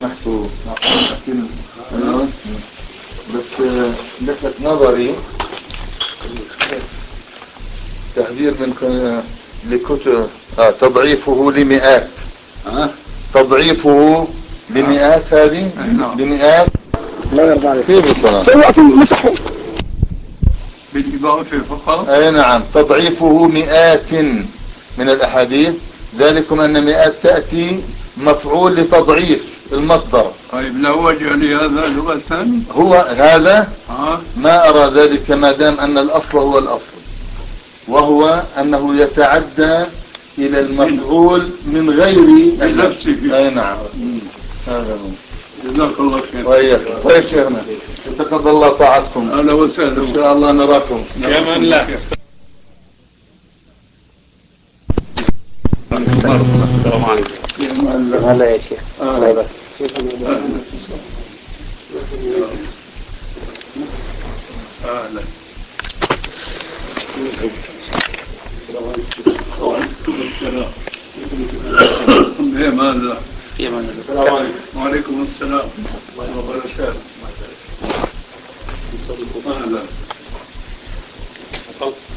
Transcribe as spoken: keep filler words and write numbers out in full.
محسوب بس لفت نظري تحذير من لكتب آه تضعيفه لمئات ها تضعيفه لمئات هذه لمئات لا يرضى عليك كيف طبعا سوأتي مسحوا بالإضافة فقط. اي نعم تضعيفه مئات من الاحاديث ذلكم ان مئات تأتي مفعول لتضعيف المصدر. طيب لا وجه لهذا لغة هو هذا ها ما ارى ذلك ما دام ان الاصل هو الاصل وهو انه يتعدى الى المفعول من غير بنفسه. اي نعم هذا هو. جزاك الله خير. طيب طيب شيخنا تقبل الله طاعتكم. اهلا وسهلا ان شاء الله نراكم يا من لا. السلام عليكم. هلا يا شيخ الله يبارك اهلا. في امان الله. في امان الله. السلام عليكم. وعليكم السلام ورحمه الله وبركاته. اهلا.